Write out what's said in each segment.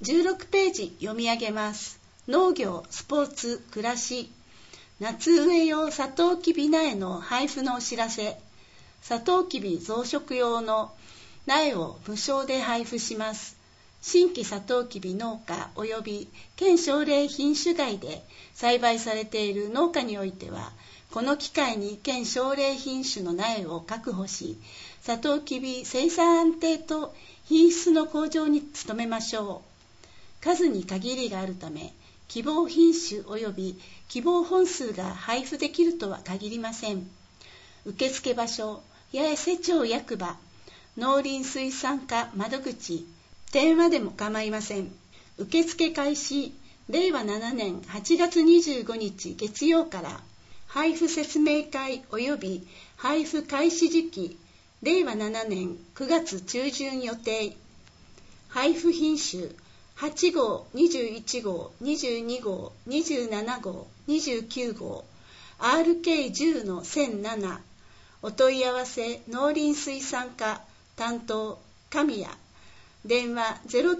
16ページ読み上げます。農業、スポーツ、暮らし。夏植え用サトウキビ苗の配布のお知らせ。サトウキビ増殖用の苗を無償で配布します。新規サトウキビ農家及び県奨励品種外で栽培されている農家においては、この機会に県奨励品種の苗を確保し、サトウキビ生産安定と品質の向上に努めましょう。数に限りがあるため、希望品種及び希望本数が配布できるとは限りません。受付場所、八重瀬町役場、農林水産課窓口、電話でも構いません。受付開始、令和7年8月25日月曜から、配布説明会及び配布開始時期、令和7年9月中旬予定。配布品種、8号、21号、22号、27号、29号、RK10 の1007。お問い合わせ、農林水産課担当、神谷。電話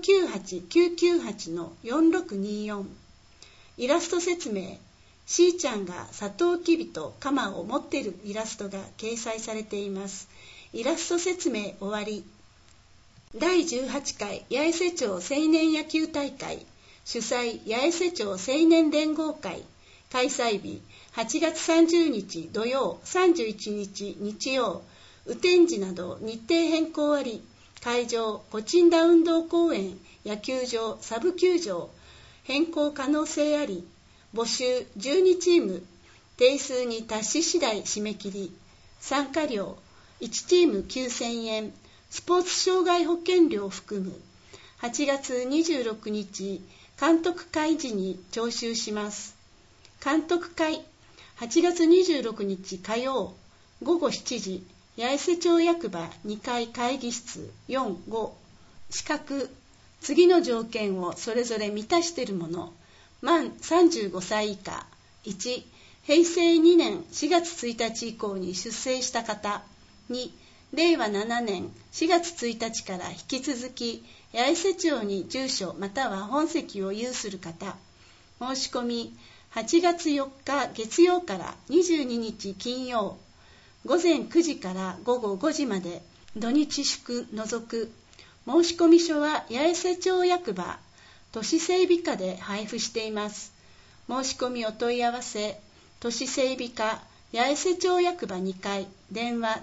098-998-4624。イラスト説明、しーちゃんがサトウキビと鎌を持っているイラストが掲載されています。イラスト説明終わり。第18回八重瀬町青年野球大会、主催八重瀬町青年連合会、開催日8月30日土曜、31日日曜、雨天時など日程変更あり。会場、コチンダ運動公園、野球場、サブ球場、変更可能性あり。募集12チーム、定数に達し次第締め切り。参加料、1チーム9000円、スポーツ障害保険料を含む。8月26日、監督会時に徴収します。監督会、8月26日火曜、午後7時、八重瀬町役場2階会議室4、5。資格、次の条件をそれぞれ満たしているもの。満35歳以下。1、平成2年4月1日以降に出生した方。2、令和7年4月1日から引き続き八重瀬町に住所または本籍を有する方。申し込み8月4日月曜から22日金曜、午前9時から午後5時まで、土日祝除く。申し込み書は八重瀬町役場都市整備課で配布しています。申し込みお問い合わせ、都市整備課八重瀬町役場2階、電話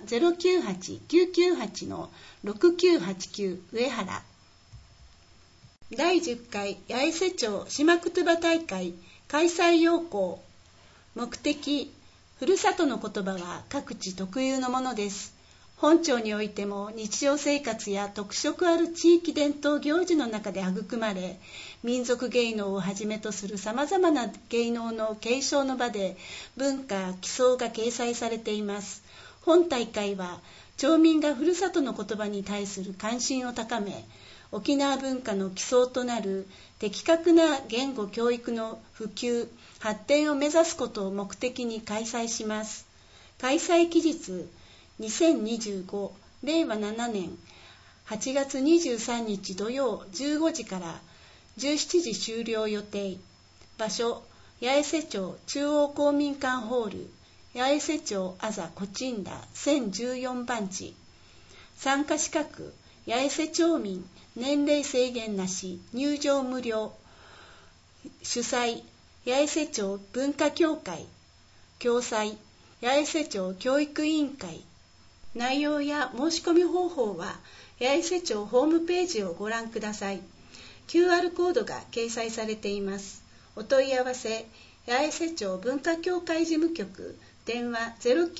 098-998-6989 上原。第10回八重瀬町島くとば大会開催要項。目的、ふるさとの言葉は各地特有のものです。本町においても日常生活や特色ある地域伝統行事の中で育まれ、民族芸能をはじめとするさまざまな芸能の継承の場で文化、基礎が掲載されています。本大会は町民がふるさとの言葉に対する関心を高め、沖縄文化の基礎となる的確な言語教育の普及、発展を目指すことを目的に開催します。開催期日、2025令和7年8月23日土曜15時から17時終了予定。場所、八重瀬町中央公民館ホール、八重瀬町あざコチンダ1014番地。参加資格、八重瀬町民、年齢制限なし、入場無料。主催、八重瀬町文化協会。共催、八重瀬町教育委員会。内容や申し込み方法は八重瀬町ホームページをご覧ください。QR コードが掲載されています。お問い合わせ、八重瀬町文化協会事務局、電話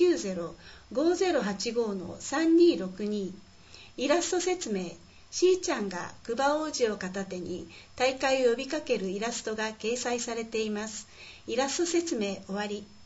090-5085-3262。イラスト説明、しーちゃんがクバ王子を片手に大会を呼びかけるイラストが掲載されています。イラスト説明終わり。